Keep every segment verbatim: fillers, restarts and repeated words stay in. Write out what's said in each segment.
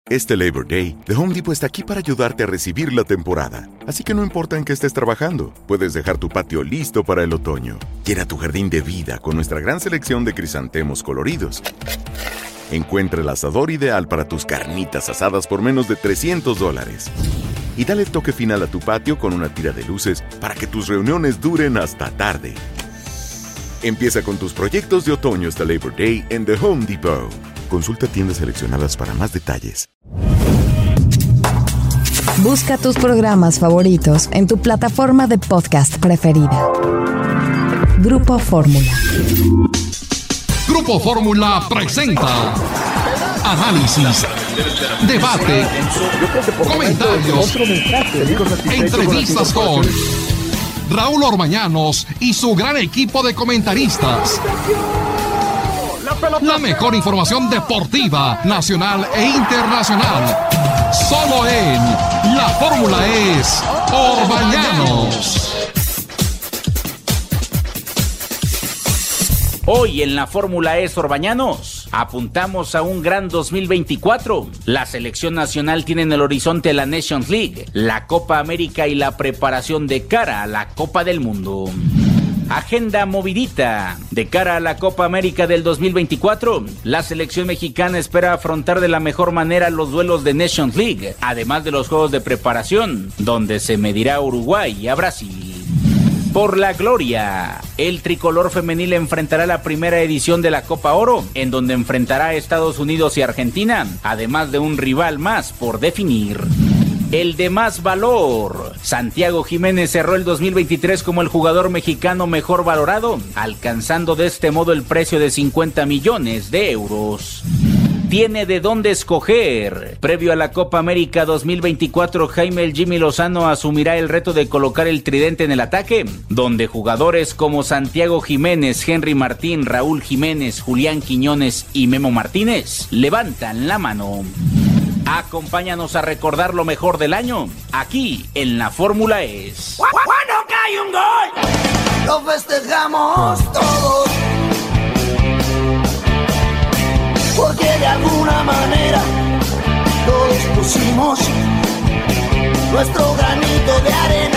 Este Labor Day, The Home Depot está aquí para ayudarte a recibir la temporada. Así que no importa en qué estés trabajando, puedes dejar tu patio listo para el otoño. Llena tu jardín de vida con nuestra gran selección de crisantemos coloridos. Encuentra el asador ideal para tus carnitas asadas por menos de trescientos dólares. Y dale el toque final a tu patio con una tira de luces para que tus reuniones duren hasta tarde. Empieza con tus proyectos de otoño hasta Labor Day en The Home Depot. Consulta tiendas seleccionadas para más detalles. Busca tus programas favoritos en tu plataforma de podcast preferida. Grupo Fórmula. Grupo Fórmula presenta análisis, debate, comentarios, entrevistas con Raúl Orbañanos y su gran equipo de comentaristas. La mejor información deportiva, nacional e internacional. Solo en La Fórmula es Orbañanos. Hoy en La Fórmula es Orbañanos apuntamos a un gran dos mil veinticuatro. La selección nacional tiene en el horizonte la Nations League, la Copa América y la preparación de cara a la Copa del Mundo. Agenda movidita. De cara a la Copa América del dos mil veinticuatro, la selección mexicana espera afrontar de la mejor manera los duelos de Nations League, además de los juegos de preparación, donde se medirá a Uruguay y a Brasil. Por la gloria, el tricolor femenil enfrentará la primera edición de la Copa Oro, en donde enfrentará a Estados Unidos y Argentina, además de un rival más por definir. El de más valor. Santiago Jiménez cerró el dos mil veintitrés como el jugador mexicano mejor valorado, alcanzando de este modo el precio de cincuenta millones de euros. Tiene de dónde escoger. Previo a la Copa América dos mil veinticuatro, Jaime el Jimmy Lozano asumirá el reto de colocar el tridente en el ataque, donde jugadores como Santiago Jiménez, Henry Martín, Raúl Jiménez, Julián Quiñones y Memo Martínez levantan la mano. Acompáñanos a recordar lo mejor del año, aquí en La Fórmula es. Cuando cae un gol, lo festejamos todos, porque de alguna manera todos pusimos nuestro granito de arena.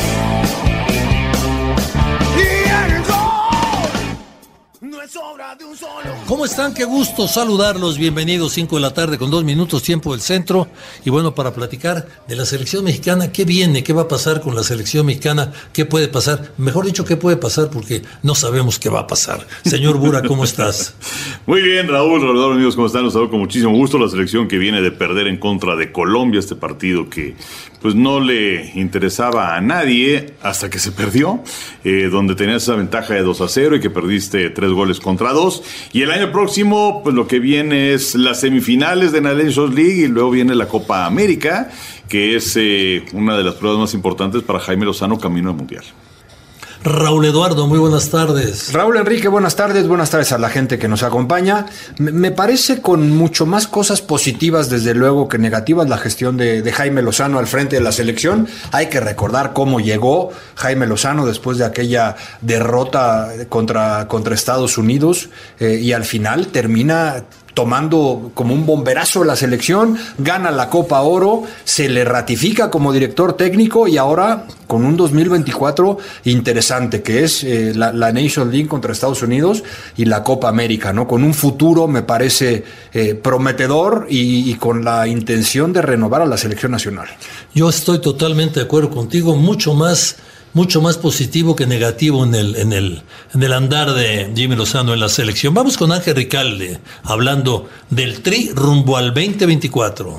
Y el gol no es obra de un solo. ¿Cómo están? Qué gusto saludarlos. Bienvenidos, cinco de la tarde con dos minutos, tiempo del centro. Y bueno, para platicar de la selección mexicana, ¿qué viene? ¿Qué va a pasar con la selección mexicana? ¿Qué puede pasar? Mejor dicho, ¿qué puede pasar? Porque no sabemos qué va a pasar. Señor Bura, ¿cómo estás? Muy bien, Raúl, Raúl, amigos, ¿cómo están? Los saludo con muchísimo gusto. La selección que viene de perder en contra de Colombia, este partido que pues no le interesaba a nadie hasta que se perdió, eh, donde tenías esa ventaja de dos a cero y que perdiste tres goles contra dos. Y el año próximo, pues lo que viene es las semifinales de la Nations League y luego viene la Copa América, que es eh, una de las pruebas más importantes para Jaime Lozano camino al Mundial. Raúl Eduardo, muy buenas tardes. Raúl Enrique, buenas tardes, buenas tardes a la gente que nos acompaña. Me, me parece con mucho más cosas positivas, desde luego, que negativas la gestión de, de Jaime Lozano al frente de la selección. Hay que recordar cómo llegó Jaime Lozano después de aquella derrota contra, contra Estados Unidos eh, y al final termina tomando como un bomberazo la selección, gana la Copa Oro, se le ratifica como director técnico y ahora con un dos mil veinticuatro interesante, que es eh, la, la Nations League contra Estados Unidos y la Copa América, ¿no? Con un futuro, me parece, eh, prometedor y, y con la intención de renovar a la selección nacional. Yo estoy totalmente de acuerdo contigo, mucho más... mucho más positivo que negativo en el, en el, en el andar de Jimmy Lozano en la selección. Vamos con Ángel Ricalde, hablando del Tri rumbo al veinte veinticuatro.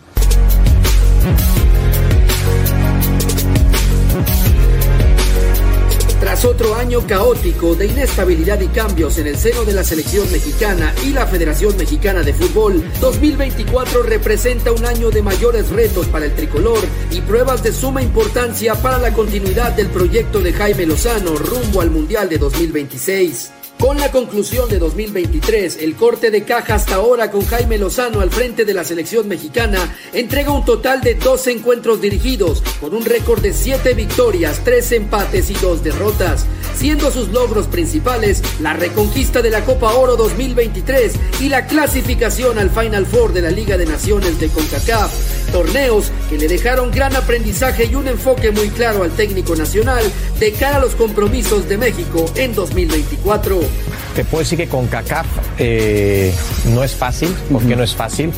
Tras otro año caótico de inestabilidad y cambios en el seno de la selección mexicana y la Federación Mexicana de Fútbol, dos mil veinticuatro representa un año de mayores retos para el tricolor y pruebas de suma importancia para la continuidad del proyecto de Jaime Lozano rumbo al Mundial de dos mil veintiséis. Con la conclusión de dos mil veintitrés, el corte de caja hasta ahora con Jaime Lozano al frente de la selección mexicana entrega un total de doce encuentros dirigidos, con un récord de siete victorias, tres empates y dos derrotas, siendo sus logros principales la reconquista de la Copa Oro dos mil veintitrés y la clasificación al Final Four de la Liga de Naciones de CONCACAF, torneos que le dejaron gran aprendizaje y un enfoque muy claro al técnico nacional de cara a los compromisos de México en dos mil veinticuatro. Te puedo decir que CONCACAF eh, no es fácil. ¿Por qué no es fácil?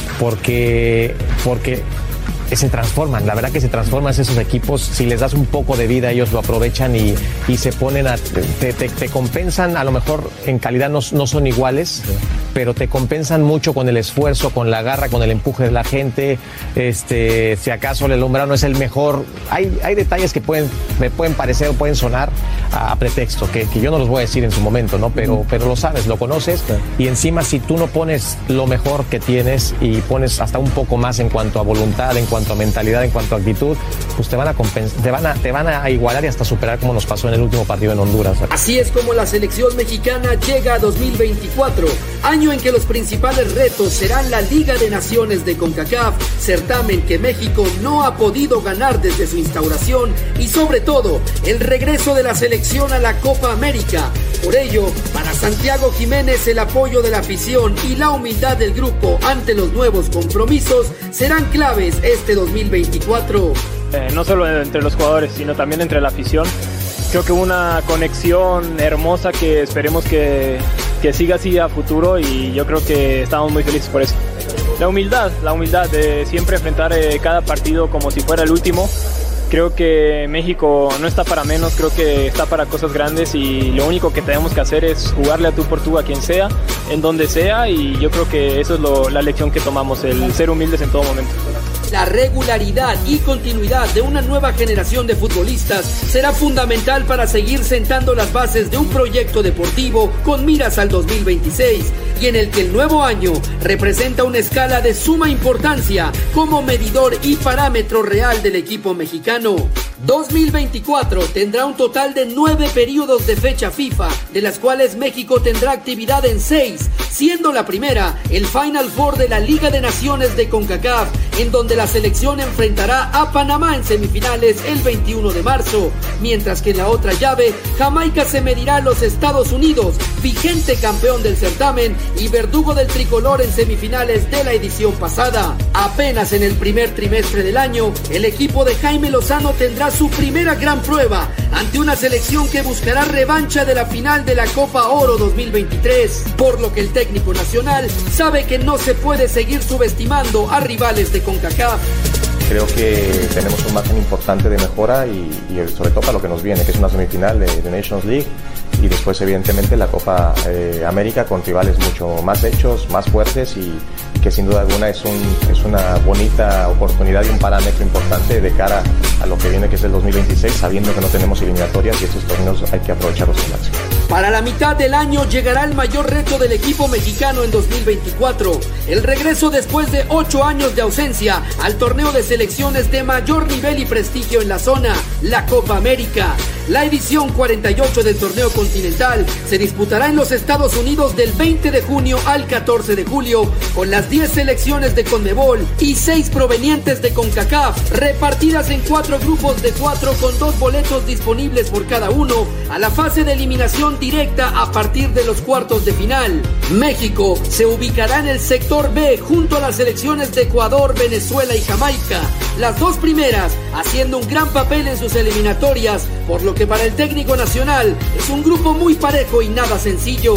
Porque, porque se transforman, la verdad que se transforman esos equipos. Si les das un poco de vida, ellos lo aprovechan y, y se ponen a... Te, te, te compensan, a lo mejor en calidad no, no son iguales, sí, pero te compensan mucho con el esfuerzo, con la garra, con el empuje de la gente. Este, si acaso el Alumbrado no es el mejor, hay, hay detalles que pueden, me pueden parecer o pueden sonar a, a pretexto, que, que yo no los voy a decir en su momento, ¿no? Pero, mm. pero lo sabes, lo conoces, sí, y encima si tú no pones lo mejor que tienes y pones hasta un poco más en cuanto a voluntad, en cuanto a mentalidad, en cuanto a actitud, pues te van a compens- te van a, te van a igualar y hasta superar como nos pasó en el último partido en Honduras. Así es como la selección mexicana llega a dos mil veinticuatro, año en que los principales retos serán la Liga de Naciones de CONCACAF, certamen que México no ha podido ganar desde su instauración, y sobre todo el regreso de la selección a la Copa América. Por ello, para Santiago Jiménez, el apoyo de la afición y la humildad del grupo ante los nuevos compromisos serán claves este dos mil veinticuatro. Eh, no solo entre los jugadores, sino también entre la afición. Creo que una conexión hermosa que esperemos que, que siga así a futuro, y yo creo que estamos muy felices por eso. La humildad, la humildad de siempre enfrentar eh, cada partido como si fuera el último. Creo que México no está para menos, creo que está para cosas grandes, y lo único que tenemos que hacer es jugarle a tú por tú a quien sea, en donde sea, y yo creo que eso es lo, la lección que tomamos, el ser humildes en todo momento. La regularidad y continuidad de una nueva generación de futbolistas será fundamental para seguir sentando las bases de un proyecto deportivo con miras al dos mil veintiséis, y en el que el nuevo año representa una escala de suma importancia como medidor y parámetro real del equipo mexicano. dos mil veinticuatro tendrá un total de nueve periodos de fecha FIFA, de las cuales México tendrá actividad en seis, siendo la primera el Final Four de la Liga de Naciones de CONCACAF, en donde la selección enfrentará a Panamá en semifinales el veintiuno de marzo, mientras que en la otra llave Jamaica se medirá a los Estados Unidos, vigente campeón del certamen y verdugo del tricolor en semifinales de la edición pasada. Apenas en el primer trimestre del año, el equipo de Jaime Lozano tendrá su primera gran prueba ante una selección que buscará revancha de la final de la Copa Oro dos mil veintitrés, por lo que el técnico nacional sabe que no se puede seguir subestimando a rivales de CONCACAF. Creo que tenemos un margen importante de mejora, y, y sobre todo para lo que nos viene, que es una semifinal de, de Nations League, y después evidentemente la Copa eh, América con rivales mucho más hechos, más fuertes, y que sin duda alguna es, un, es una bonita oportunidad y un parámetro importante de cara a lo que viene, que es el dos mil veintiséis, sabiendo que no tenemos eliminatorias y estos torneos hay que aprovecharlos al máximo. Para la mitad del año llegará el mayor reto del equipo mexicano en dos mil veinticuatro, el regreso después de ocho años de ausencia al torneo de selecciones de mayor nivel y prestigio en la zona, la Copa América. La edición cuarenta y ocho del torneo continental se disputará en los Estados Unidos del veinte de junio al catorce de julio, con las diez selecciones de CONMEBOL y seis provenientes de CONCACAF, repartidas en cuatro grupos de cuatro con dos boletos disponibles por cada uno a la fase de eliminación directa a partir de los cuartos de final. México se ubicará en el sector B junto a las selecciones de Ecuador, Venezuela y Jamaica, las dos primeras haciendo un gran papel en sus eliminatorias, por lo que para el técnico nacional es un grupo muy parejo y nada sencillo.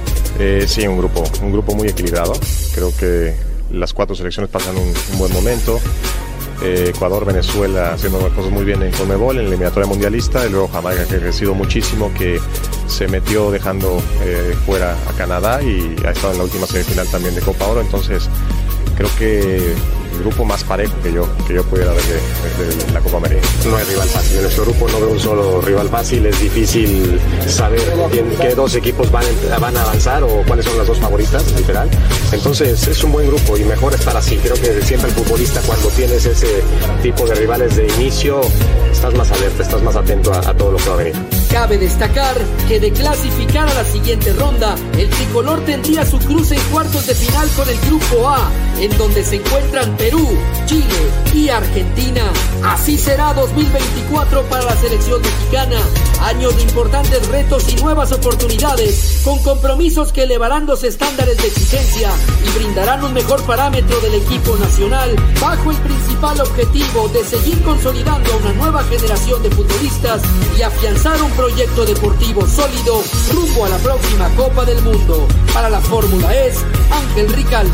Eh, sí, un grupo, un grupo muy equilibrado. Creo que las cuatro selecciones pasan un, un buen momento. Eh, Ecuador, Venezuela haciendo las cosas muy bien en CONMEBOL, en la eliminatoria mundialista, y luego Jamaica, que ha crecido muchísimo, que se metió dejando eh, fuera a Canadá y ha estado en la última semifinal también de Copa Oro. Entonces creo que el grupo más parejo que yo, que yo pudiera ver de, de, de la Copa América. No hay rival fácil. En nuestro grupo no veo un solo rival fácil. Es difícil saber quién, qué dos equipos van, van a avanzar o cuáles son las dos favoritas, literal. Entonces es un buen grupo y mejor estar así. Creo que siempre el futbolista, cuando tienes ese tipo de rivales de inicio, estás más alerta, estás más atento a, a todo lo que va a venir. Cabe destacar que de clasificar a la siguiente ronda, el tricolor tendría su cruce en cuartos de final con el Grupo A, en donde se encuentran Perú, Chile y Argentina. Así será dos mil veinticuatro para la selección mexicana, año de importantes retos y nuevas oportunidades, con compromisos que elevarán los estándares de exigencia y brindarán un mejor parámetro del equipo nacional, bajo el principal objetivo de seguir consolidando a una nueva generación de futbolistas y afianzar un proyecto deportivo sólido rumbo a la próxima Copa del Mundo. Para la Fórmula E S, Ángel Ricalde.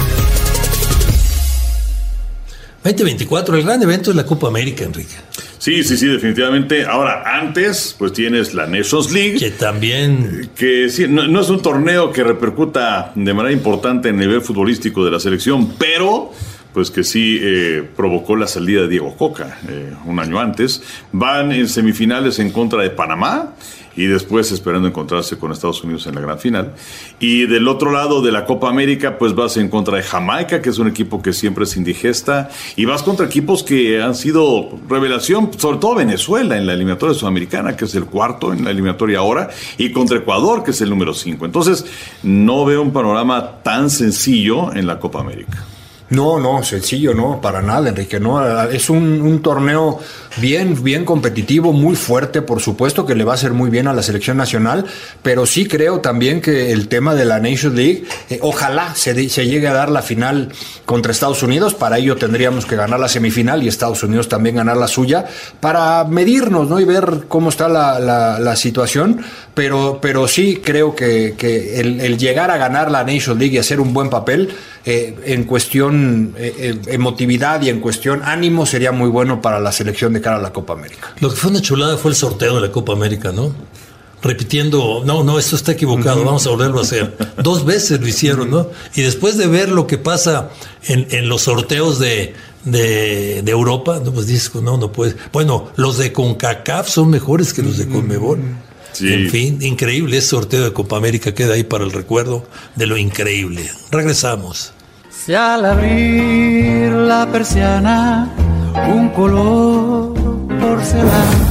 veinte veinticuatro, el gran evento es la Copa América, Enrique. Sí, sí, sí, definitivamente. Ahora, antes, pues tienes la Nations League. Que también... Que sí, no, no es un torneo que repercuta de manera importante en el nivel futbolístico de la selección, pero... pues que sí eh, provocó la salida de Diego Coca eh, un año antes. Van en semifinales en contra de Panamá y después esperando encontrarse con Estados Unidos en la gran final. Y del otro lado de la Copa América, pues vas en contra de Jamaica, que es un equipo que siempre es indigesta, y vas contra equipos que han sido revelación, sobre todo Venezuela en la eliminatoria sudamericana, que es el cuarto en la eliminatoria ahora, y contra Ecuador, que es el número cinco. Entonces, no veo un panorama tan sencillo en la Copa América. No, no, sencillo, no, para nada, Enrique, no, es un, un torneo bien, bien competitivo, muy fuerte, por supuesto que le va a hacer muy bien a la selección nacional, pero sí creo también que el tema de la Nations League, eh, ojalá se, se llegue a dar la final contra Estados Unidos, para ello tendríamos que ganar la semifinal y Estados Unidos también ganar la suya, para medirnos, ¿no? Y ver cómo está la, la, la situación, pero, pero sí creo que, que el, el llegar a ganar la Nations League y hacer un buen papel, eh, en cuestión eh, emotividad y en cuestión ánimo, sería muy bueno para la selección de cara a la Copa América. Lo que fue una chulada fue el sorteo de la Copa América, ¿no? Repitiendo, no, no, esto está equivocado, uh-huh. Vamos a volverlo a hacer. Dos veces lo hicieron, ¿no? Y después de ver lo que pasa en, en los sorteos de, de, de Europa, no, pues dices, no, no puedes. Bueno, los de CONCACAF son mejores que los de CONMEBOL. Sí. En fin, increíble, ese sorteo de Copa América queda ahí para el recuerdo de lo increíble. Regresamos. Si al abrir la persiana, un color porcelana.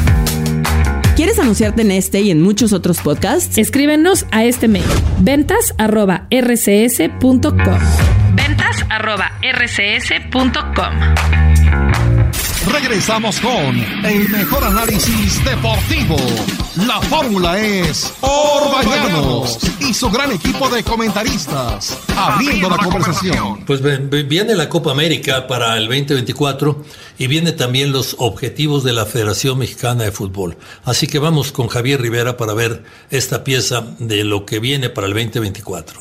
¿Quieres anunciarte en este y en muchos otros podcasts? Escríbenos a este mail: ventas arroba r c s punto com. ventas arroba r c s punto com. Regresamos con el mejor análisis deportivo. La fórmula es Orbañanos y su gran equipo de comentaristas, abriendo la conversación. Pues viene la Copa América para el veinte veinticuatro y viene también los objetivos de la Federación Mexicana de Fútbol. Así que vamos con Javier Rivera para ver esta pieza de lo que viene para el veinte veinticuatro.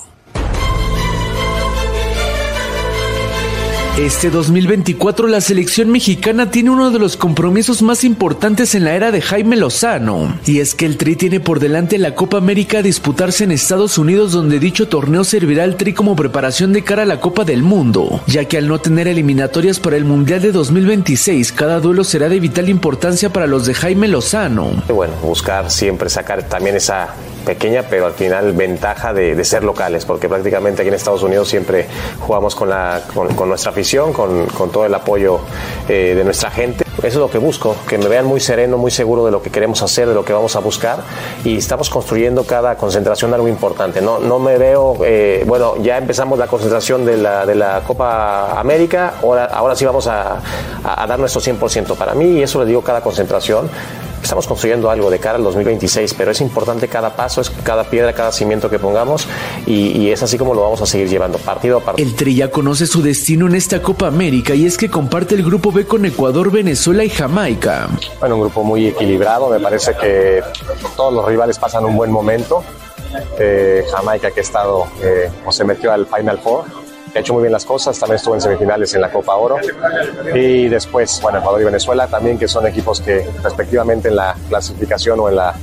Este dos mil veinticuatro la selección mexicana tiene uno de los compromisos más importantes en la era de Jaime Lozano, y es que el Tri tiene por delante la Copa América a disputarse en Estados Unidos, donde dicho torneo servirá al Tri como preparación de cara a la Copa del Mundo, ya que al no tener eliminatorias para el Mundial de dos mil veintiséis, cada duelo será de vital importancia para los de Jaime Lozano. Bueno, buscar siempre sacar también esa pequeña, pero al final ventaja de, de ser locales, porque prácticamente aquí en Estados Unidos siempre jugamos con, la, con, con nuestra afición, con, con todo el apoyo eh, de nuestra gente. Eso es lo que busco, que me vean muy sereno, muy seguro de lo que queremos hacer, de lo que vamos a buscar, y estamos construyendo cada concentración algo importante. No, no me veo, eh, bueno, ya empezamos la concentración de la, de la Copa América, ahora, ahora sí vamos a, a, a dar nuestro cien por ciento para mí, y eso le digo cada concentración. Estamos construyendo algo de cara al dos mil veintiséis, pero es importante cada paso, es cada piedra, cada cimiento que pongamos, y, y es así como lo vamos a seguir llevando, partido a partido. El Tri ya conoce su destino en esta Copa América, y es que comparte el grupo B con Ecuador, Venezuela y Jamaica. Bueno, un grupo muy equilibrado, me parece que todos los rivales pasan un buen momento. Eh, Jamaica, que ha estado, eh, o se metió al Final Four, ha hecho muy bien las cosas, también estuvo en semifinales en la Copa Oro, y después, bueno, Ecuador y Venezuela también, que son equipos que respectivamente en la clasificación o en la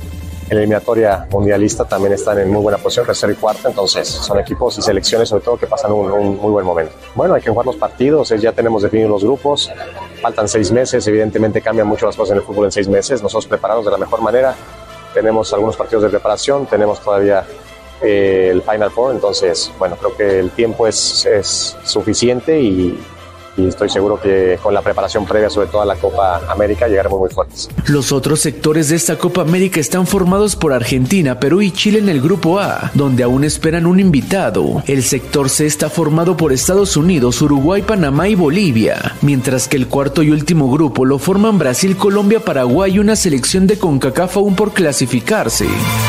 en la eliminatoria mundialista también están en muy buena posición, tercero y cuarto, entonces son equipos y selecciones sobre todo que pasan un, un muy buen momento. Bueno, hay que jugar los partidos, ya tenemos definidos los grupos, faltan seis meses, evidentemente cambian mucho las cosas en el fútbol en seis meses, nosotros preparamos de la mejor manera, tenemos algunos partidos de preparación, tenemos todavía eh, el Final Four, entonces bueno, creo que el tiempo es, es suficiente y y estoy seguro que con la preparación previa, sobre todo a la Copa América, llegaremos muy fuertes. Los otros sectores de esta Copa América están formados por Argentina, Perú y Chile en el Grupo A, donde aún esperan un invitado. El sector C está formado por Estados Unidos, Uruguay, Panamá y Bolivia, mientras que el cuarto y último grupo lo forman Brasil, Colombia, Paraguay y una selección de CONCACAF aún por clasificarse.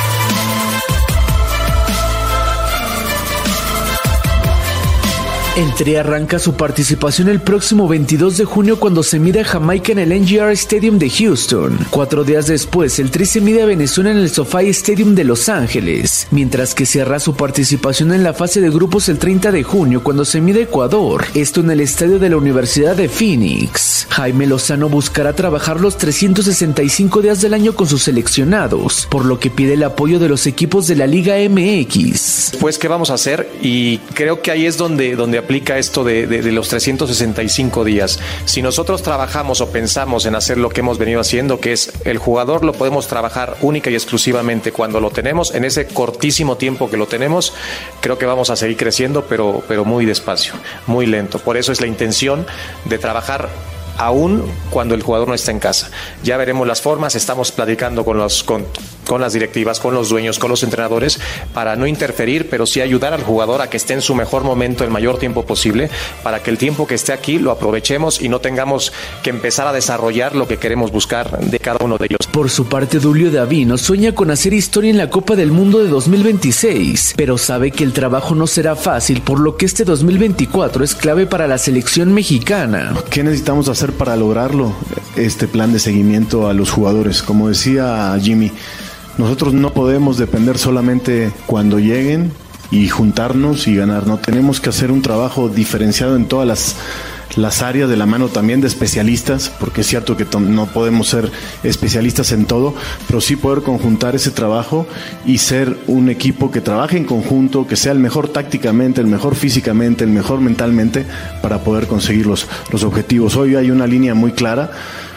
El Tri arranca su participación el próximo veintidós de junio cuando se mide a Jamaica en el N G R Stadium de Houston. Cuatro días después, el Tri se mide a Venezuela en el SoFi Stadium de Los Ángeles, mientras que cierra su participación en la fase de grupos el treinta de junio cuando se mide a Ecuador, esto en el estadio de la Universidad de Phoenix. Jaime Lozano buscará trabajar los trescientos sesenta y cinco días del año con sus seleccionados, por lo que pide el apoyo de los equipos de la Liga M X. Pues, ¿qué vamos a hacer? Y creo que ahí es donde, donde aplica esto de, de, de los trescientos sesenta y cinco días. Si nosotros trabajamos o pensamos en hacer lo que hemos venido haciendo, que es el jugador lo podemos trabajar única y exclusivamente cuando lo tenemos, en ese cortísimo tiempo que lo tenemos, creo que vamos a seguir creciendo, pero, pero muy despacio, muy lento. Por eso es la intención de trabajar aún cuando el jugador no está en casa. Ya veremos las formas, estamos platicando con los con, con las directivas, con los dueños, con los entrenadores, para no interferir, pero sí ayudar al jugador a que esté en su mejor momento el mayor tiempo posible, para que el tiempo que esté aquí lo aprovechemos y no tengamos que empezar a desarrollar lo que queremos buscar de cada uno de ellos. Por su parte, Dulio Davino sueña con hacer historia en la Copa del Mundo de dos mil veintiséis, pero sabe que el trabajo no será fácil, por lo que este dos mil veinticuatro es clave para la selección mexicana. ¿Qué necesitamos hacer para lograrlo? Este plan de seguimiento a los jugadores. Como decía Jimmy, nosotros no podemos depender solamente cuando lleguen y juntarnos y ganar, no, tenemos que hacer un trabajo diferenciado en todas las las áreas, de la mano también de especialistas, porque es cierto que no podemos ser especialistas en todo, pero sí poder conjuntar ese trabajo y ser un equipo que trabaje en conjunto, que sea el mejor tácticamente, el mejor físicamente, el mejor mentalmente, para poder conseguir los, los objetivos. Hoy hay una línea muy clara.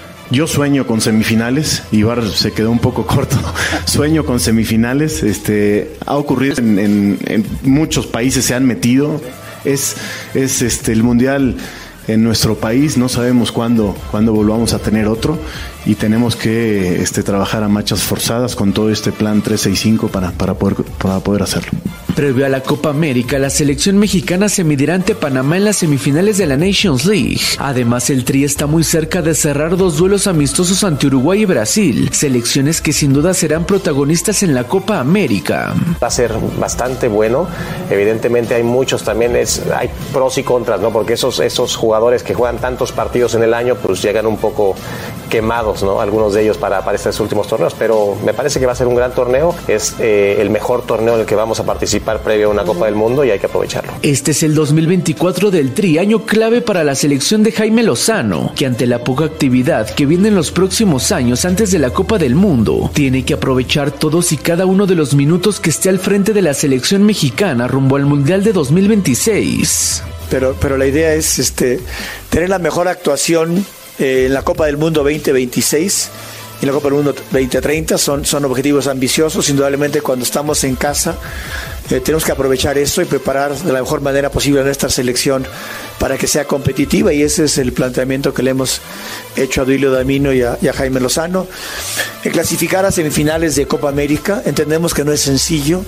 Yo sueño con semifinales, Ibar se quedó un poco corto, sueño con semifinales, este, ha ocurrido en, en, en muchos países, se han metido, es, es este, el mundial en nuestro país, no sabemos cuándo, cuándo volvamos a tener otro, y tenemos que este, trabajar a marchas forzadas con todo este plan tres seis cinco para, para, poder, para poder hacerlo. Previo a la Copa América, la selección mexicana se medirá ante Panamá en las semifinales de la Nations League. Además, el Tri está muy cerca de cerrar dos duelos amistosos ante Uruguay y Brasil, selecciones que sin duda serán protagonistas en la Copa América. Va a ser bastante bueno. Evidentemente hay muchos también, es, hay pros y contras, ¿no? Porque esos, esos jugadores que juegan tantos partidos en el año, pues llegan un poco quemados, ¿no? Algunos de ellos para, para estos últimos torneos, pero me parece que va a ser un gran torneo. Es eh, el mejor torneo en el que vamos a participar previo a una Copa del Mundo y hay que aprovecharlo. Este es el dos mil veinticuatro del Tri, año clave para la selección de Jaime Lozano, que ante la poca actividad que viene en los próximos años antes de la Copa del Mundo, tiene que aprovechar todos y cada uno de los minutos que esté al frente de la selección mexicana rumbo al Mundial de dos mil veintiséis. Pero, pero la idea es este, tener la mejor actuación eh, en la Copa del Mundo veinte veintiséis y la Copa del Mundo veinte treinta. Son, son objetivos ambiciosos. Indudablemente, cuando estamos en casa eh, tenemos que aprovechar eso y preparar de la mejor manera posible a nuestra selección para que sea competitiva, y ese es el planteamiento que le hemos hecho a Duilio Davino y a, y a Jaime Lozano. En clasificar a semifinales de Copa América, entendemos que no es sencillo,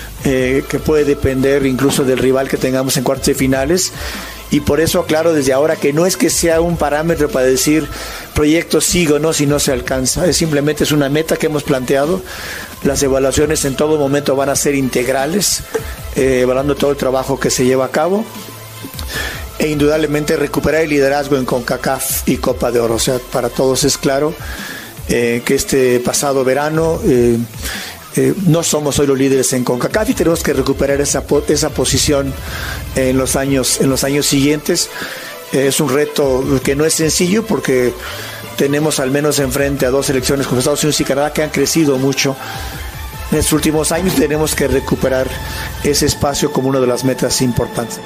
eh, que puede depender incluso del rival que tengamos en cuartos de finales. Y por eso aclaro desde ahora que no es que sea un parámetro para decir proyecto sigue o no si no se alcanza, es simplemente es una meta que hemos planteado. Las evaluaciones en todo momento van a ser integrales, eh, evaluando todo el trabajo que se lleva a cabo, e indudablemente recuperar el liderazgo en CONCACAF y Copa de Oro. O sea, para todos es claro eh, que este pasado verano eh, Eh, no somos hoy los líderes en CONCACAF y tenemos que recuperar esa, esa posición en los años, en los años siguientes. Eh, es un reto que no es sencillo porque tenemos al menos enfrente a dos selecciones como Estados Unidos y Canadá que han crecido mucho en estos últimos años. Tenemos que recuperar ese espacio como una de las metas importantes.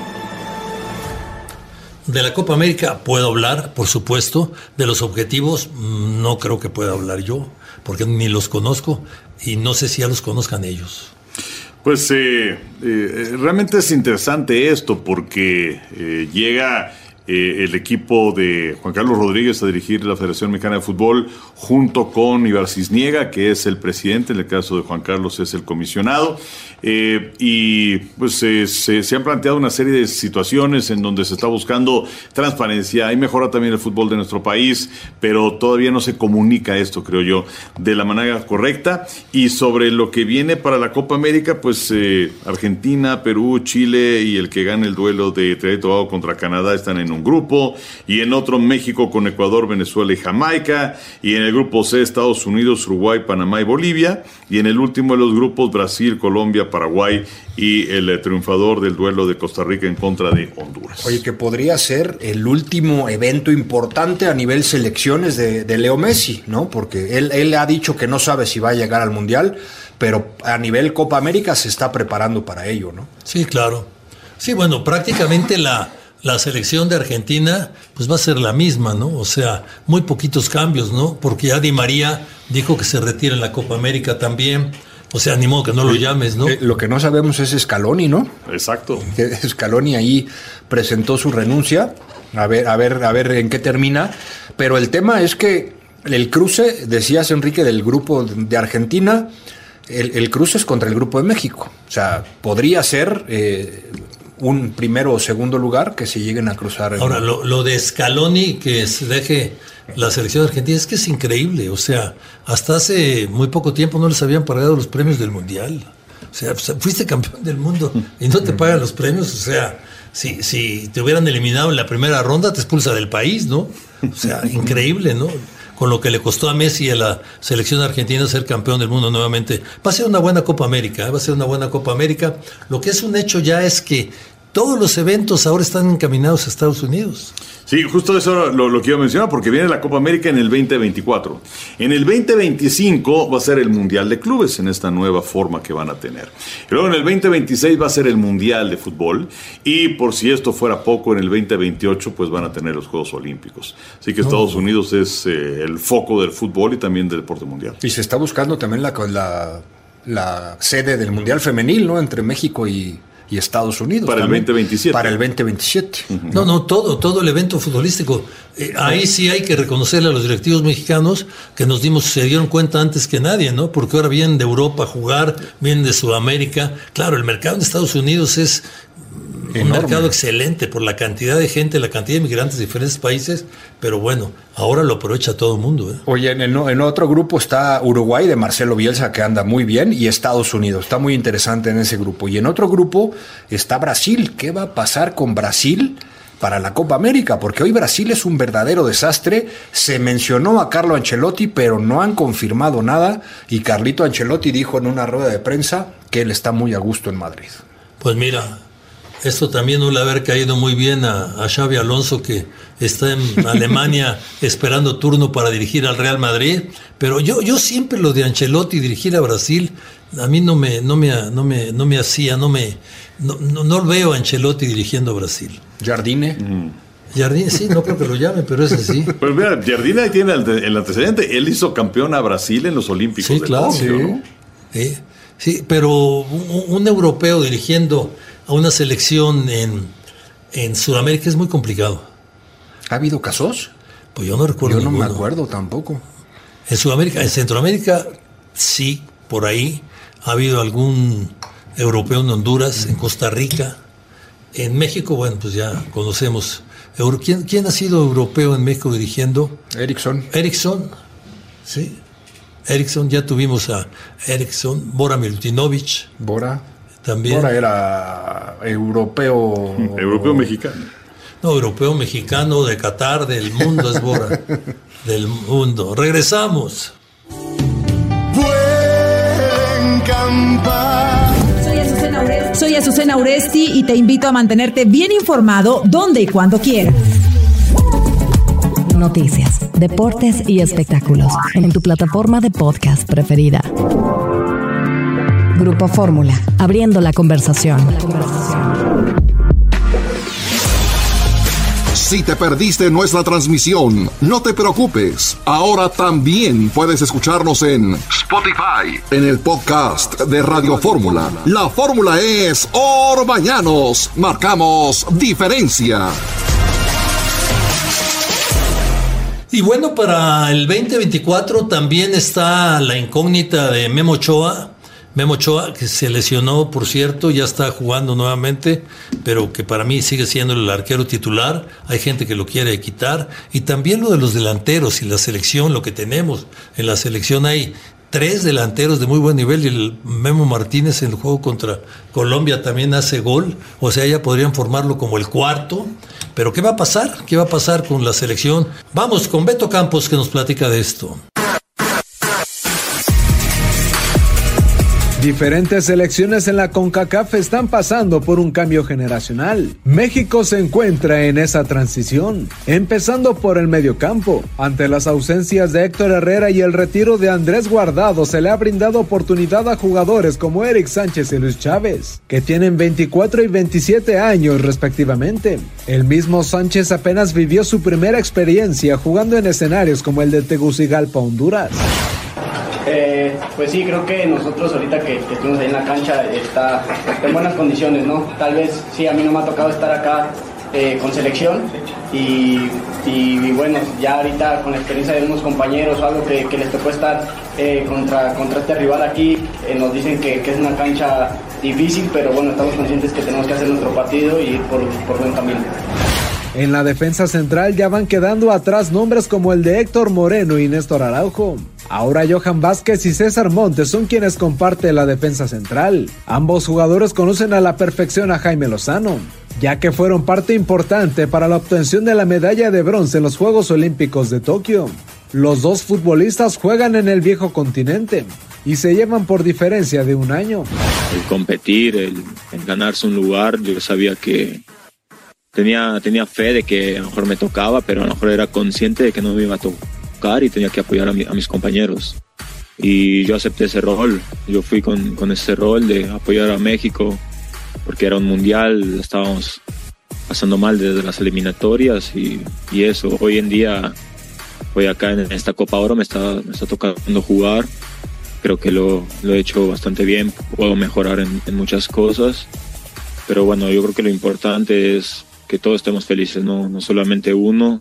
De la Copa América puedo hablar, por supuesto. De los objetivos no creo que pueda hablar yo, porque ni los conozco y no sé si ya los conozcan ellos. Pues eh, eh, realmente es interesante esto porque eh, llega eh, el equipo de Juan Carlos Rodríguez a dirigir la Federación Mexicana de Fútbol junto con Ibar Cisniega, que es el presidente, en el caso de Juan Carlos es el comisionado. Eh, y pues eh, se, se han planteado una serie de situaciones en donde se está buscando transparencia y mejora también el fútbol de nuestro país, pero todavía no se comunica esto, creo yo, de la manera correcta. Y sobre lo que viene para la Copa América, pues eh, Argentina, Perú, Chile y el que gane el duelo de Trinidad y Tobago contra Canadá están en un grupo, y en otro México con Ecuador, Venezuela y Jamaica, y en el grupo C Estados Unidos, Uruguay, Panamá y Bolivia, y en el último de los grupos Brasil, Colombia, Paraguay y el eh, triunfador del duelo de Costa Rica en contra de Honduras. Oye, que podría ser el último evento importante a nivel selecciones de, de Leo Messi, ¿no? Porque él, él ha dicho que no sabe si va a llegar al Mundial, pero a nivel Copa América se está preparando para ello, ¿no? Sí, claro. Sí, bueno, prácticamente la, la selección de Argentina pues va a ser la misma, ¿no? O sea, muy poquitos cambios, ¿no? Porque ya Di María dijo que se retira en la Copa América también. O sea, ni modo que no lo llames, ¿no? Eh, lo que no sabemos es Scaloni, ¿no? Exacto. Scaloni ahí presentó su renuncia, a ver, a ver, a ver en qué termina. Pero el tema es que el cruce, decías, Enrique, del grupo de Argentina, el, el cruce es contra el grupo de México. O sea, podría ser eh, un primero o segundo lugar que se lleguen a cruzar. Ahora, lo, lo de Scaloni, que se deje la selección argentina, es que es increíble. O sea, hasta hace muy poco tiempo no les habían pagado los premios del Mundial. O sea, fuiste campeón del mundo y no te pagan los premios. O sea, si, si te hubieran eliminado en la primera ronda, te expulsa del país, ¿no? O sea, increíble, ¿no? Con lo que le costó a Messi y a la selección argentina ser campeón del mundo nuevamente. Va a ser una buena Copa América, ¿eh? Va a ser una buena Copa América. Lo que es un hecho ya es que todos los eventos ahora están encaminados a Estados Unidos. Sí, justo eso lo, lo que iba a mencionar, porque viene la Copa América en el veinte veinticuatro. En el veinte veinticinco va a ser el Mundial de Clubes en esta nueva forma que van a tener. Y luego en el veinte veintiséis va a ser el Mundial de Fútbol. Y por si esto fuera poco, en el veinte veintiocho pues van a tener los Juegos Olímpicos. Así que Estados no. Unidos es eh, el foco del fútbol y también del deporte mundial. Y se está buscando también la, la, la sede del Mundial Femenil, ¿no? Entre México y... y Estados Unidos. Para también, el veinte veintisiete. Para el veinte veintisiete. Uh-huh. No, no, todo, todo el evento futbolístico. Eh, ahí sí hay que reconocerle a los directivos mexicanos que nos dimos, se dieron cuenta antes que nadie, ¿no? Porque ahora vienen de Europa a jugar, vienen de Sudamérica. Claro, el mercado de Estados Unidos es un enorme mercado excelente por la cantidad de gente, la cantidad de migrantes de diferentes países, pero bueno, ahora lo aprovecha todo el mundo, ¿eh? Oye, en, el, en otro grupo está Uruguay de Marcelo Bielsa, que anda muy bien, y Estados Unidos, está muy interesante en ese grupo. Y en otro grupo está Brasil. ¿Qué va a pasar con Brasil para la Copa América? Porque hoy Brasil es un verdadero desastre. Se mencionó a Carlo Ancelotti, pero no han confirmado nada, y Carlito Ancelotti dijo en una rueda de prensa que él está muy a gusto en Madrid. Pues mira, esto también no le haber caído muy bien a, a Xabi Alonso, que está en Alemania esperando turno para dirigir al Real Madrid. Pero yo, yo siempre lo de Ancelotti dirigir a Brasil, a mí no me, no me, no me, no me hacía, no me, no, no, no veo a Ancelotti dirigiendo a Brasil. Jardine. Mm. Jardine, sí, no creo que lo llame, pero ese sí. Pues mira, Jardine tiene el, el antecedente. Él hizo campeón a Brasil en los Olímpicos. Sí, de claro. Tokio, Sí. ¿no? Sí, sí, pero un, un europeo dirigiendo a una selección en, en Sudamérica es muy complicado. ¿Ha habido casos? Pues yo no recuerdo. Yo no ninguno. me acuerdo tampoco. En Sudamérica, en Centroamérica, sí, por ahí ha habido algún europeo en Honduras, en Costa Rica. En México, bueno, pues ya conocemos. ¿Quién, quién ha sido europeo en México dirigiendo? Erickson. Erickson, sí. Erickson, ya tuvimos a Erickson, Bora Milutinovic. Bora. También. Bora era europeo. Europeo mexicano. No, europeo mexicano de Qatar, del mundo es Bora. Del mundo. Regresamos. Pueden cantar. Soy Azucena Uresti. Soy Azucena Uresti y te invito a mantenerte bien informado donde y cuando quieras. Noticias, deportes y espectáculos en tu plataforma de podcast preferida. Grupo Fórmula, abriendo la conversación. Si te perdiste nuestra transmisión, no te preocupes. Ahora también puedes escucharnos en Spotify, en el podcast de Radio Fórmula. La fórmula es Orbañanos. Marcamos diferencia. Y bueno, para el veinte veinticuatro también está la incógnita de Memo Ochoa. Memo Ochoa, que se lesionó, por cierto, ya está jugando nuevamente, pero que para mí sigue siendo el arquero titular. Hay gente que lo quiere quitar. Y también lo de los delanteros y la selección, lo que tenemos. En la selección hay tres delanteros de muy buen nivel y el Memo Martínez en el juego contra Colombia también hace gol. O sea, ya podrían formarlo como el cuarto. Pero ¿qué va a pasar? ¿Qué va a pasar con la selección? Vamos con Beto Campos, que nos platica de esto. Diferentes selecciones en la CONCACAF están pasando por un cambio generacional. México se encuentra en esa transición, empezando por el mediocampo. Ante las ausencias de Héctor Herrera y el retiro de Andrés Guardado, se le ha brindado oportunidad a jugadores como Eric Sánchez y Luis Chávez, que tienen veinticuatro y veintisiete años respectivamente. El mismo Sánchez apenas vivió su primera experiencia jugando en escenarios como el de Tegucigalpa, Honduras. Eh, pues sí, creo que nosotros ahorita que, que estuvimos ahí en la cancha está en buenas condiciones, ¿no? Tal vez sí, a mí no me ha tocado estar acá eh, con selección y, y, y bueno, ya ahorita con la experiencia de unos compañeros o algo que, que les tocó estar eh, contra, contra este rival aquí, eh, nos dicen que, que es una cancha difícil, pero bueno, estamos conscientes que tenemos que hacer nuestro partido y ir por, por buen camino. En la defensa central ya van quedando atrás nombres como el de Héctor Moreno y Néstor Araujo. Ahora Johan Vázquez y César Montes son quienes comparten la defensa central. Ambos jugadores conocen a la perfección a Jaime Lozano, ya que fueron parte importante para la obtención de la medalla de bronce en los Juegos Olímpicos de Tokio. Los dos futbolistas juegan en el viejo continente y se llevan por diferencia de un año. El competir, el, el ganarse un lugar, yo sabía que tenía, tenía fe de que a lo mejor me tocaba, pero a lo mejor era consciente de que no me iba a tocar y tenía que apoyar a, mi, a mis compañeros. Y yo acepté ese rol, yo fui con, con ese rol de apoyar a México, porque era un mundial, estábamos pasando mal desde las eliminatorias y, y eso, hoy en día, hoy acá en esta Copa Oro me está, me está tocando jugar, creo que lo, lo he hecho bastante bien, puedo mejorar en, en muchas cosas, pero bueno, yo creo que lo importante es que todos estemos felices, no, no solamente uno,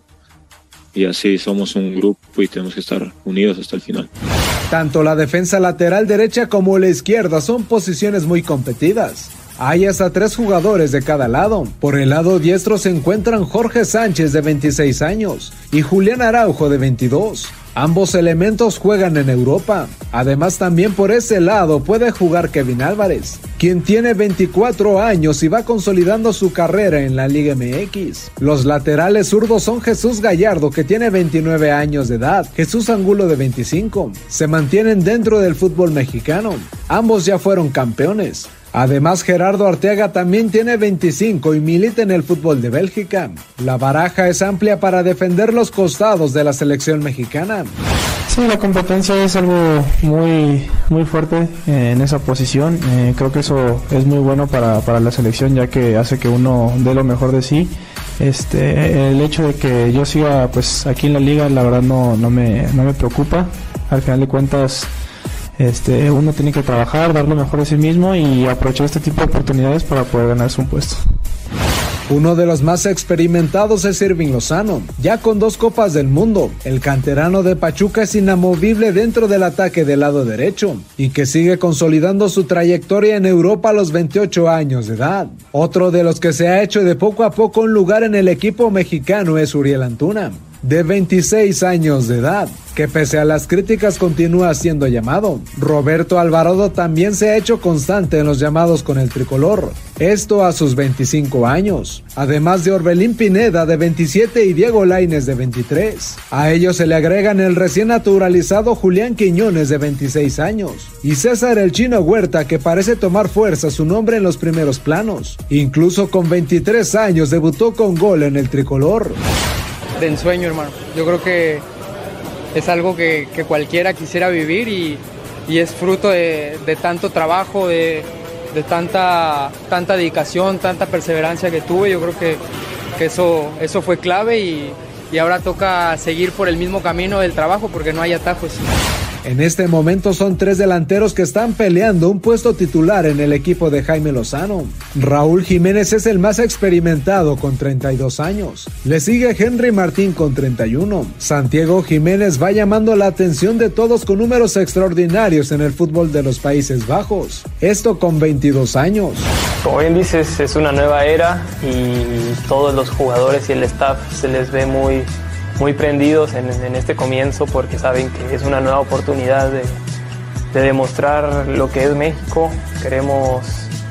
y así somos un grupo y tenemos que estar unidos hasta el final. Tanto la defensa lateral derecha como la izquierda son posiciones muy competidas. Hay hasta tres jugadores de cada lado. Por el lado diestro se encuentran Jorge Sánchez de veintiséis años y Julián Araujo de veintidós. Ambos elementos juegan en Europa. Además, también por ese lado puede jugar Kevin Álvarez, quien tiene veinticuatro años y va consolidando su carrera en la Liga M X. Los laterales zurdos son Jesús Gallardo, que tiene veintinueve años de edad, Jesús Angulo de veinticinco. Se mantienen dentro del fútbol mexicano. Ambos ya fueron campeones. Además, Gerardo Arteaga también tiene veinticinco y milita en el fútbol de Bélgica. La baraja es amplia para defender los costados de la selección mexicana. Sí, la competencia es algo muy muy fuerte en esa posición. Eh, creo que eso es muy bueno para, para la selección, ya que hace que uno dé lo mejor de sí. Este, el hecho de que yo siga pues aquí en la liga, la verdad no, no, me, no me preocupa. Al final de cuentas, Este, uno tiene que trabajar, dar lo mejor de sí mismo y aprovechar este tipo de oportunidades para poder ganarse un puesto. Uno de los más experimentados es Irving Lozano, ya con dos Copas del Mundo. El canterano de Pachuca es inamovible dentro del ataque del lado derecho y que sigue consolidando su trayectoria en Europa a los veintiocho años de edad. Otro de los que se ha hecho de poco a poco un lugar en el equipo mexicano es Uriel Antuna, de veintiséis años de edad, que pese a las críticas continúa siendo llamado. Roberto Alvarado también se ha hecho constante en los llamados con el tricolor, esto a sus veinticinco años, además de Orbelín Pineda de veintisiete y Diego Lainez de veintitrés. A ellos se le agregan el recién naturalizado Julián Quiñones de veintiséis años y César El Chino Huerta, que parece tomar fuerza su nombre en los primeros planos. Incluso con veintitrés años debutó con gol en el tricolor. De ensueño, hermano. Yo creo que es algo que, que cualquiera quisiera vivir y, y es fruto de, de tanto trabajo, de, de tanta, tanta dedicación, tanta perseverancia que tuve. Yo creo que, que eso, eso fue clave y, y ahora toca seguir por el mismo camino del trabajo porque no hay atajos. En este momento son tres delanteros que están peleando un puesto titular en el equipo de Jaime Lozano. Raúl Jiménez es el más experimentado con treinta y dos años. Le sigue Henry Martín con treinta y uno. Santiago Jiménez va llamando la atención de todos con números extraordinarios en el fútbol de los Países Bajos. Esto con veintidós años. Como bien dices, es una nueva era y todos los jugadores y el staff se les ve muy... muy prendidos en, en este comienzo porque saben que es una nueva oportunidad de, de demostrar lo que es México. Queremos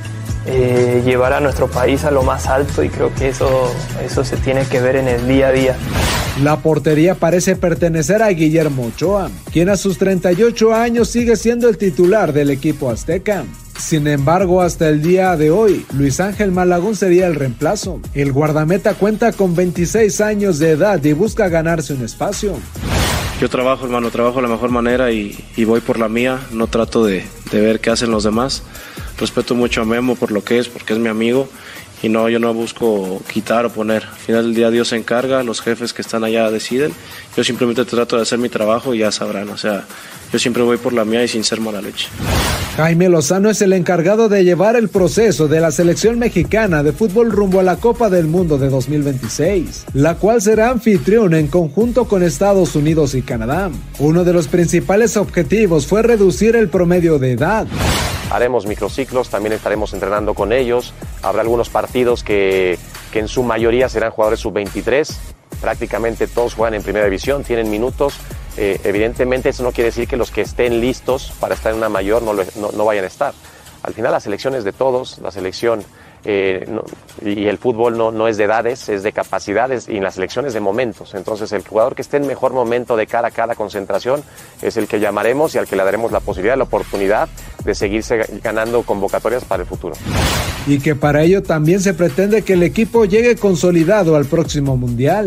eh, llevar a nuestro país a lo más alto y creo que eso, eso se tiene que ver en el día a día. La portería parece pertenecer a Guillermo Ochoa, quien a sus treinta y ocho años sigue siendo el titular del equipo azteca. Sin embargo, hasta el día de hoy, Luis Ángel Malagón sería el reemplazo. El guardameta cuenta con veintiséis años de edad y busca ganarse un espacio. Yo trabajo, hermano, trabajo de la mejor manera y, y voy por la mía. No trato de, de ver qué hacen los demás. Respeto mucho a Memo por lo que es, porque es mi amigo. Y no, yo no busco quitar o poner. Al final del día Dios se encarga, los jefes que están allá deciden. Yo simplemente trato de hacer mi trabajo y ya sabrán. O sea, yo siempre voy por la mía y sin ser mala leche. Jaime Lozano es el encargado de llevar el proceso de la selección mexicana de fútbol rumbo a la Copa del Mundo de dos mil veintiséis, la cual será anfitrión en conjunto con Estados Unidos y Canadá. Uno de los principales objetivos fue reducir el promedio de edad. Haremos microciclos, también estaremos entrenando con ellos. Habrá algunos partidos que, que en su mayoría serán jugadores sub veintitrés. Prácticamente todos juegan en primera división, tienen minutos. Eh, evidentemente eso no quiere decir que los que estén listos para estar en una mayor no, lo, no, no vayan a estar. Al final la selección es de todos, la selección eh, no, y el fútbol no, no es de edades, es de capacidades y la selección es de momentos. Entonces el jugador que esté en mejor momento de cara a cada concentración es el que llamaremos y al que le daremos la posibilidad, la oportunidad de seguirse ganando convocatorias para el futuro. Y que para ello también se pretende que el equipo llegue consolidado al próximo Mundial.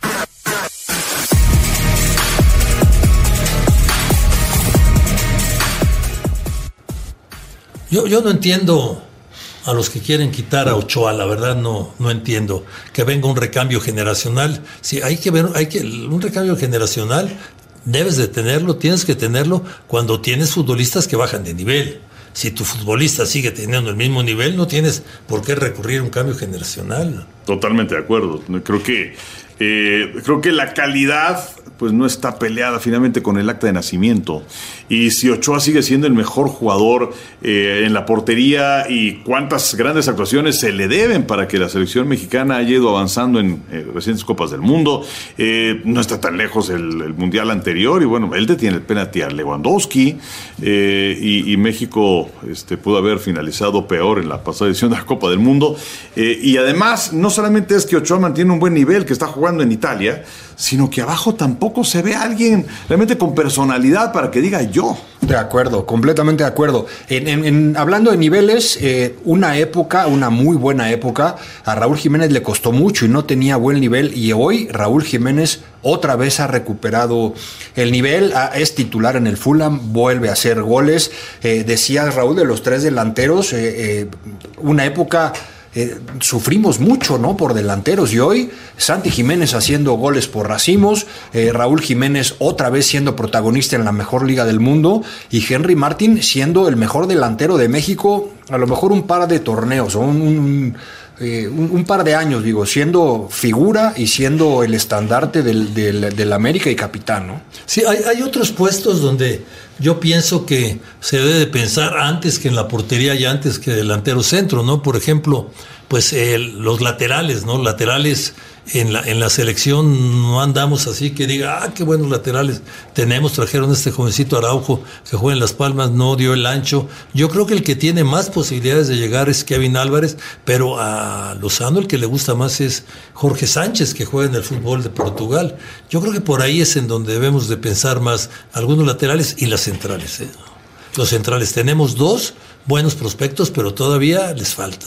Yo, yo no entiendo a los que quieren quitar a Ochoa, la verdad no, no entiendo que venga un recambio generacional. Sí, hay que ver, hay que un recambio generacional debes de tenerlo, tienes que tenerlo cuando tienes futbolistas que bajan de nivel. Si tu futbolista sigue teniendo el mismo nivel, no tienes por qué recurrir a un cambio generacional. Totalmente de acuerdo. Creo que eh, creo que la calidad pues no está peleada finalmente con el acta de nacimiento. Y si Ochoa sigue siendo el mejor jugador eh, en la portería y cuántas grandes actuaciones se le deben para que la selección mexicana haya ido avanzando en eh, recientes Copas del Mundo, eh, no está tan lejos el, el Mundial anterior y bueno, él detiene el penalti a Lewandowski eh, y, y México este, pudo haber finalizado peor en la pasada edición de la Copa del Mundo. Eh, y además, no solamente es que Ochoa mantiene un buen nivel, que está jugando en Italia, sino que abajo tampoco se ve a alguien realmente con personalidad para que diga yo. De acuerdo, completamente de acuerdo. En, en, en, hablando de niveles, eh, una época, una muy buena época, a Raúl Jiménez le costó mucho y no tenía buen nivel y hoy Raúl Jiménez otra vez ha recuperado el nivel, es titular en el Fulham, vuelve a hacer goles. Eh, decía Raúl de los tres delanteros, eh, eh, una época... Eh, sufrimos mucho, ¿no? Por delanteros y hoy Santi Jiménez haciendo goles por racimos, eh, Raúl Jiménez otra vez siendo protagonista en la mejor liga del mundo y Henry Martín siendo el mejor delantero de México, a lo mejor un par de torneos o un, un, eh, un, un par de años, digo, siendo figura y siendo el estandarte del, del, del América y capitán, ¿no? Sí, hay, hay otros puestos donde yo pienso que se debe de pensar antes que en la portería y antes que delantero centro, ¿no? Por ejemplo, pues eh, los laterales, ¿no? Laterales en la, en la selección no andamos así que diga, ah, qué buenos laterales tenemos, trajeron a este jovencito Araujo que juega en Las Palmas, no dio el ancho. Yo creo que el que tiene más posibilidades de llegar es Kevin Álvarez, pero a Lozano el que le gusta más es Jorge Sánchez, que juega en el fútbol de Portugal. Yo creo que por ahí es en donde debemos de pensar más algunos laterales y las centrales, ¿eh? Los centrales tenemos dos buenos prospectos, pero todavía les falta.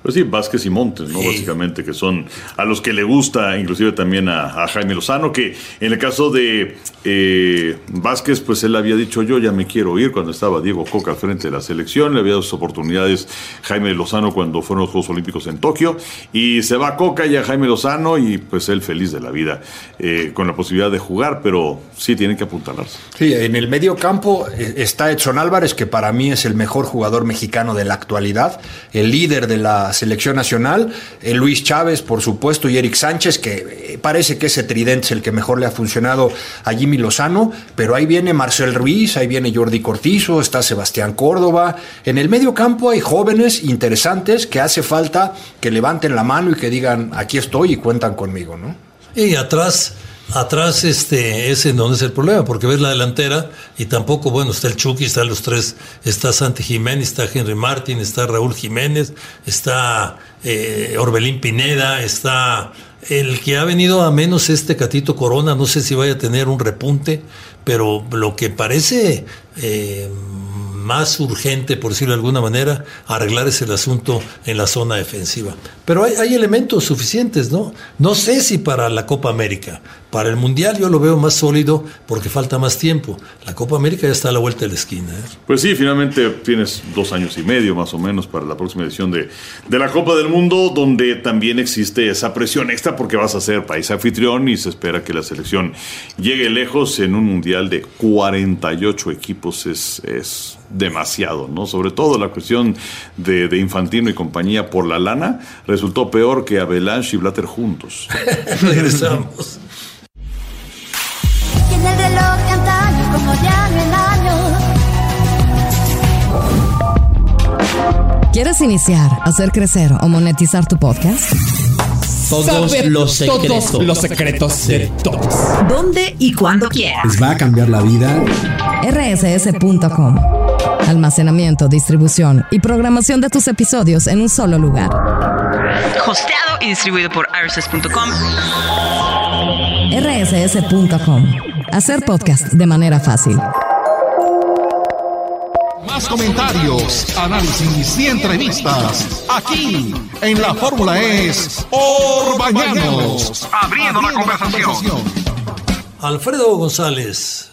Pues sí, Vázquez y Montes, ¿no? Sí. Básicamente, que son a los que le gusta, inclusive también a, a Jaime Lozano, que en el caso de eh, Vázquez, pues él había dicho, yo ya me quiero ir, cuando estaba Diego Coca al frente de la selección, le había dado sus oportunidades Jaime Lozano cuando fueron los Juegos Olímpicos en Tokio, y se va Coca y a Jaime Lozano, y pues él feliz de la vida, eh, con la posibilidad de jugar, pero sí tienen que apuntalarse. Sí, en el medio campo está Edson Álvarez, que para mí es el mejor jugador mexicano de la actualidad, el líder de la selección nacional, eh, Luis Chávez, por supuesto, y Eric Sánchez, que eh, parece que ese tridente es el que mejor le ha funcionado a Jimmy Lozano, pero ahí viene Marcel Ruiz, ahí viene Jordi Cortizo, está Sebastián Córdoba. En el medio campo hay jóvenes interesantes que hace falta que levanten la mano y que digan, aquí estoy y cuentan conmigo, ¿no? Y atrás... Atrás este es en donde es el problema, porque ves la delantera y tampoco, bueno, está el Chucky, están los tres, está Santi Jiménez, está Henry Martin, está Raúl Jiménez, está eh, Orbelín Pineda, está el que ha venido a menos este Catito Corona, no sé si vaya a tener un repunte, pero lo que parece eh, más urgente, por decirlo de alguna manera, arreglar es el asunto en la zona defensiva. Pero hay, hay elementos suficientes, ¿no? No sé si para la Copa América. Para el Mundial yo lo veo más sólido porque falta más tiempo. La Copa América ya está a la vuelta de la esquina, ¿eh? Pues sí, finalmente tienes dos años y medio más o menos para la próxima edición de, de la Copa del Mundo, donde también existe esa presión extra porque vas a ser país anfitrión y se espera que la selección llegue lejos en un Mundial de cuarenta y ocho equipos. Es, es demasiado, ¿no? Sobre todo la cuestión de, de Infantino y compañía por la lana resultó peor que Avalanche y Blatter juntos. Regresamos. Tiene el reloj de antaño como ya en el año. ¿Quieres iniciar, hacer crecer o monetizar tu podcast? Todos Saber los secretos. Todos los secretos de todos. ¿Dónde y cuándo quieras? Les va a cambiar la vida. R S S punto com. Almacenamiento, distribución y programación de tus episodios en un solo lugar. Hosteado y distribuido por R S S punto com. R S S punto com. Hacer podcast de manera fácil. Más comentarios, análisis y entrevistas aquí en La Fórmula es Orbañanos, abriendo la conversación. Alfredo González.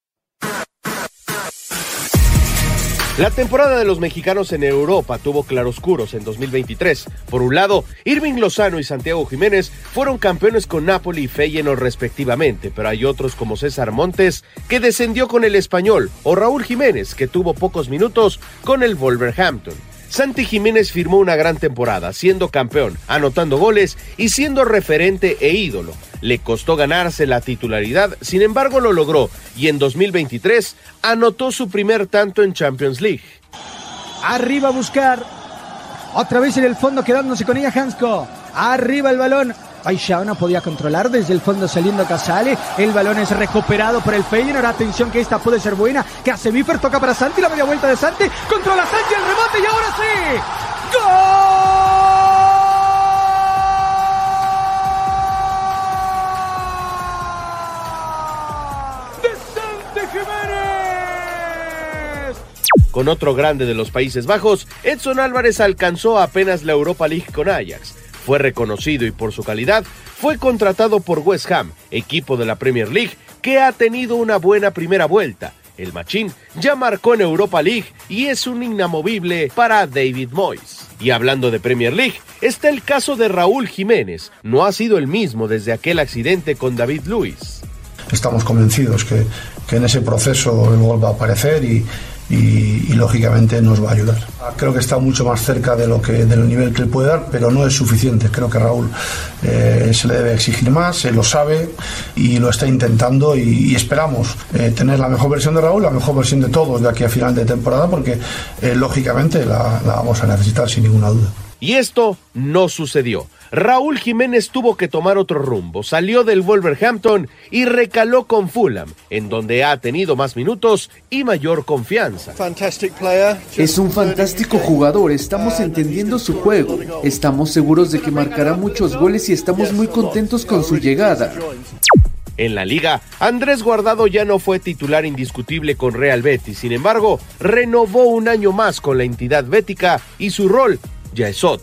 La temporada de los mexicanos en Europa tuvo claroscuros en dos mil veintitrés. Por un lado, Irving Lozano y Santiago Jiménez fueron campeones con Napoli y Feyenoord respectivamente, pero hay otros como César Montes, que descendió con el Español, o Raúl Jiménez, que tuvo pocos minutos con el Wolverhampton. Santi Jiménez firmó una gran temporada, siendo campeón, anotando goles y siendo referente e ídolo. Le costó ganarse la titularidad, sin embargo lo logró, y en dos mil veintitrés anotó su primer tanto en Champions League. Arriba a buscar, otra vez en el fondo quedándose con ella Hansko, arriba el balón. Ay, ya no podía controlar desde el fondo saliendo Casale. El balón es recuperado por el Feyenoord. Atención que esta puede ser buena. Que hace Biffer, toca para Santi. La media vuelta de Santi. Controla Santi el rebote y ahora sí. ¡Gol! ¡De Santi Jiménez! Con otro grande de los Países Bajos, Edson Álvarez alcanzó apenas la Europa League con Ajax. Fue reconocido y por su calidad fue contratado por West Ham, equipo de la Premier League que ha tenido una buena primera vuelta. El machín ya marcó en Europa League y es un inamovible para David Moyes. Y hablando de Premier League, está el caso de Raúl Jiménez. No ha sido el mismo desde aquel accidente con David Luiz. Estamos convencidos que, que en ese proceso el gol va a aparecer y Y, y lógicamente nos va a ayudar. Creo que está mucho más cerca de lo que del nivel que él puede dar, pero no es suficiente. Creo que Raúl eh, se le debe exigir más, él lo sabe y lo está intentando y, y esperamos eh, tener la mejor versión de Raúl, la mejor versión de todos de aquí a final de temporada, porque eh, lógicamente la, la vamos a necesitar sin ninguna duda. Y esto no sucedió. Raúl Jiménez tuvo que tomar otro rumbo, salió del Wolverhampton y recaló con Fulham, en donde ha tenido más minutos y mayor confianza. Es un fantástico jugador, estamos entendiendo su juego, estamos seguros de que marcará muchos goles y estamos muy contentos con su llegada. En la liga, Andrés Guardado ya no fue titular indiscutible con Real Betis, sin embargo, renovó un año más con la entidad bética y su rol ya es otro.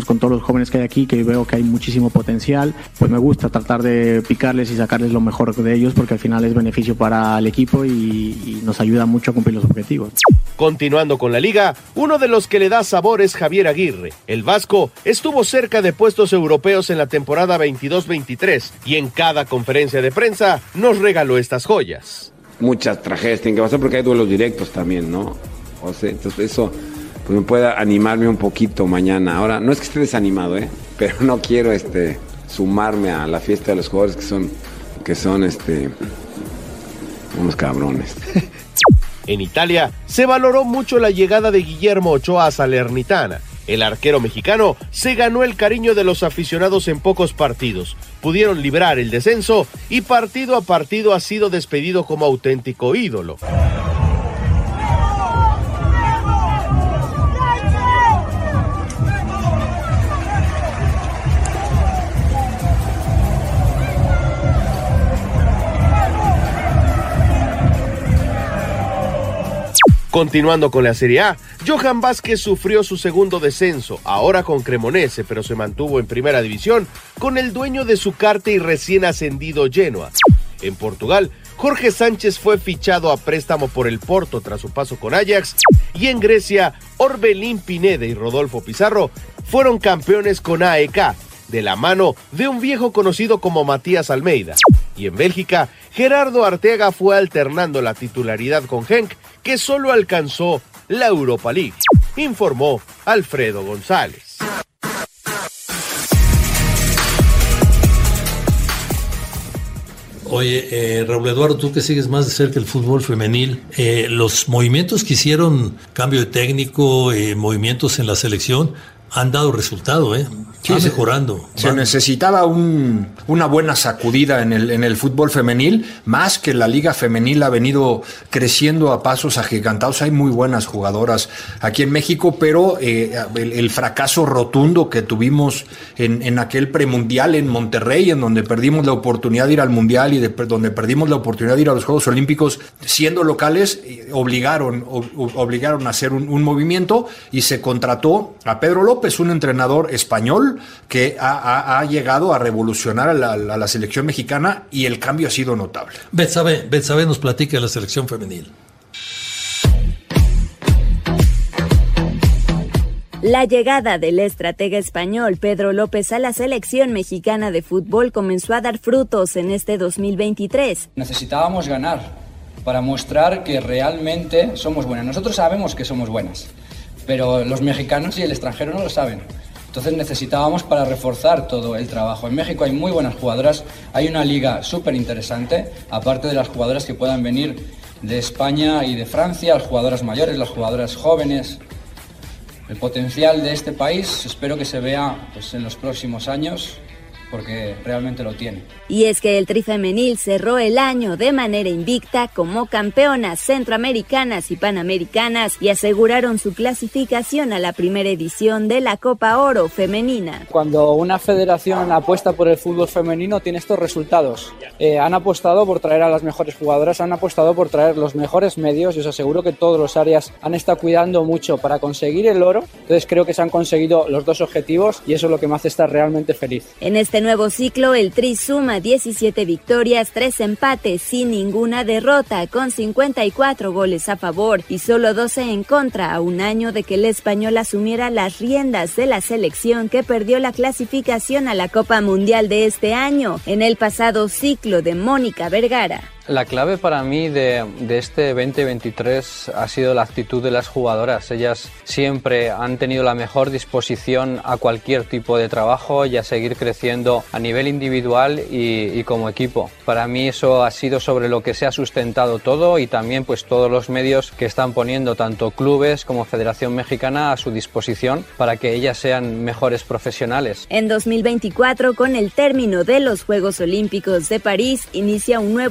pues con todos los jóvenes que hay aquí, que veo que hay muchísimo potencial, pues me gusta tratar de picarles y sacarles lo mejor de ellos, porque al final es beneficio para el equipo y, y nos ayuda mucho a cumplir los objetivos. Continuando con la liga, uno de los que le da sabor es Javier Aguirre. El vasco estuvo cerca de puestos europeos en la temporada veintidós veintitrés y en cada conferencia de prensa nos regaló estas joyas. Muchas tragedias tienen que pasar porque hay duelos directos también, ¿no? O sea, entonces eso pues me puede animarme un poquito mañana. Ahora, no es que esté desanimado, ¿eh? Pero no quiero este sumarme a la fiesta de los jugadores que son, que son este, unos cabrones. En Italia se valoró mucho la llegada de Guillermo Ochoa a Salernitana. El arquero mexicano se ganó el cariño de los aficionados en pocos partidos. Pudieron librar el descenso y partido a partido ha sido despedido como auténtico ídolo. Continuando con la Serie A, Johan Vázquez sufrió su segundo descenso, ahora con Cremonese, pero se mantuvo en primera división con el dueño de su carta y recién ascendido Genoa. En Portugal, Jorge Sánchez fue fichado a préstamo por el Porto tras su paso con Ajax, y en Grecia, Orbelín Pineda y Rodolfo Pizarro fueron campeones con A E K, de la mano de un viejo conocido como Matías Almeida. Y en Bélgica, Gerardo Arteaga fue alternando la titularidad con Genk, que solo alcanzó la Europa League, informó Alfredo González. Oye, eh, Raúl Eduardo, tú que sigues más de cerca el fútbol femenil, eh, los movimientos que hicieron, cambio de técnico, eh, movimientos en la selección, han dado resultado, ¿eh? Sí, Van mejorando. Se Van. necesitaba un, una buena sacudida en el, en el fútbol femenil, más que la liga femenil ha venido creciendo a pasos agigantados. Hay muy buenas jugadoras aquí en México, pero eh, el, el fracaso rotundo que tuvimos en, en aquel premundial en Monterrey, en donde perdimos la oportunidad de ir al mundial y de, donde perdimos la oportunidad de ir a los Juegos Olímpicos, siendo locales, obligaron, ob, obligaron a hacer un, un movimiento y se contrató a Pedro López, un entrenador español que ha, ha, ha llegado a revolucionar a la, a la selección mexicana, y el cambio ha sido notable. Betsabe, Betsabe nos platica de la selección femenil. La llegada del estratega español Pedro López a la selección mexicana de fútbol comenzó a dar frutos en este dos mil veintitrés. Necesitábamos ganar para mostrar que realmente somos buenas. Nosotros sabemos que somos buenas, pero los mexicanos y el extranjero no lo saben. Entonces necesitábamos para reforzar todo el trabajo. En México hay muy buenas jugadoras, hay una liga súper interesante, aparte de las jugadoras que puedan venir de España y de Francia, las jugadoras mayores, las jugadoras jóvenes. El potencial de este país espero que se vea pues, en los próximos años, porque realmente lo tiene. Y es que el Tri Femenil cerró el año de manera invicta como campeonas centroamericanas y panamericanas y aseguraron su clasificación a la primera edición de la Copa Oro Femenina. Cuando una federación apuesta por el fútbol femenino tiene estos resultados. Eh, han apostado por traer a las mejores jugadoras, han apostado por traer los mejores medios y os aseguro que todas las áreas han estado cuidando mucho para conseguir el oro. Entonces creo que se han conseguido los dos objetivos y eso es lo que me hace estar realmente feliz. En este nuevo ciclo, el Tri suma diecisiete victorias, tres empates sin ninguna derrota, con cincuenta y cuatro goles a favor y solo doce en contra, a un año de que el español asumiera las riendas de la selección que perdió la clasificación a la Copa Mundial de este año en el pasado ciclo de Mónica Vergara. La clave para mí de, de este veinte veintitrés ha sido la actitud de las jugadoras. Ellas siempre han tenido la mejor disposición a cualquier tipo de trabajo y a seguir creciendo a nivel individual y, y como equipo. Para mí eso ha sido sobre lo que se ha sustentado todo, y también pues todos los medios que están poniendo tanto clubes como Federación Mexicana a su disposición para que ellas sean mejores profesionales. En dos mil veinticuatro, con el término de los Juegos Olímpicos de París, inicia un nuevo ciclo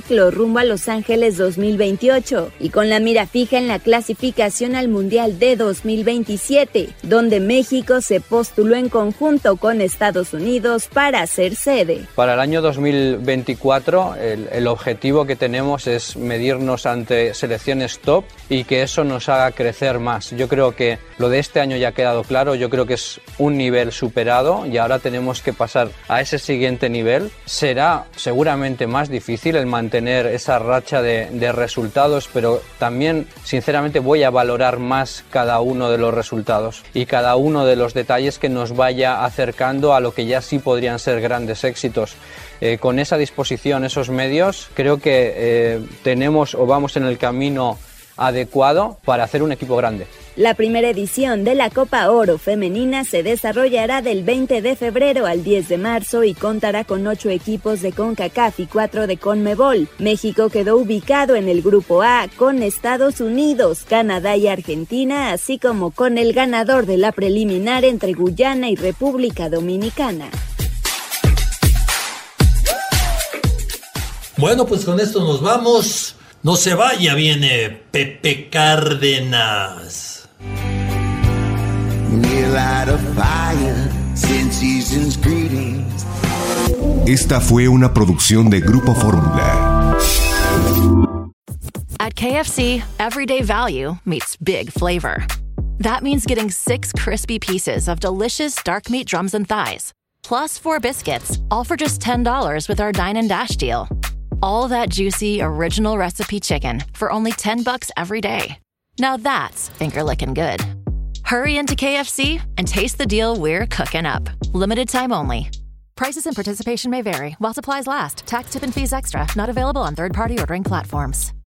ciclo rumbo a Los Ángeles dos mil veintiocho y con la mira fija en la clasificación al Mundial de dos mil veintisiete, donde México se postuló en conjunto con Estados Unidos para ser sede. Para el año dos mil veinticuatro el, el objetivo que tenemos es medirnos ante selecciones top y que eso nos haga crecer más. Yo creo que lo de este año ya ha quedado claro, yo creo que es un nivel superado y ahora tenemos que pasar a ese siguiente nivel. Será seguramente más difícil el mantener esa racha de, de resultados, pero también sinceramente voy a valorar más cada uno de los resultados y cada uno de los detalles que nos vaya acercando a lo que ya sí podrían ser grandes éxitos. Eh, con esa disposición, esos medios, creo que eh, tenemos o vamos en el camino adecuado para hacer un equipo grande. La primera edición de la Copa Oro Femenina se desarrollará del veinte de febrero al diez de marzo y contará con ocho equipos de CONCACAF y cuatro de CONMEBOL. México quedó ubicado en el Grupo A con Estados Unidos, Canadá y Argentina, así como con el ganador de la preliminar entre Guyana y República Dominicana. Bueno, pues con esto nos vamos. No se vaya, viene Pepe Cárdenas. Esta fue una producción de Grupo Fórmula. At K F C, everyday value meets big flavor. That means getting six crispy pieces of delicious dark meat drums and thighs, plus four biscuits, all for just ten dollars with our Dine and Dash deal. All that juicy, original recipe chicken for only ten bucks every day. Now that's finger-licking good. Hurry into K F C and taste the deal we're cooking up. Limited time only. Prices and participation may vary while supplies last. Tax, tip, and fees extra. Not available on third-party ordering platforms.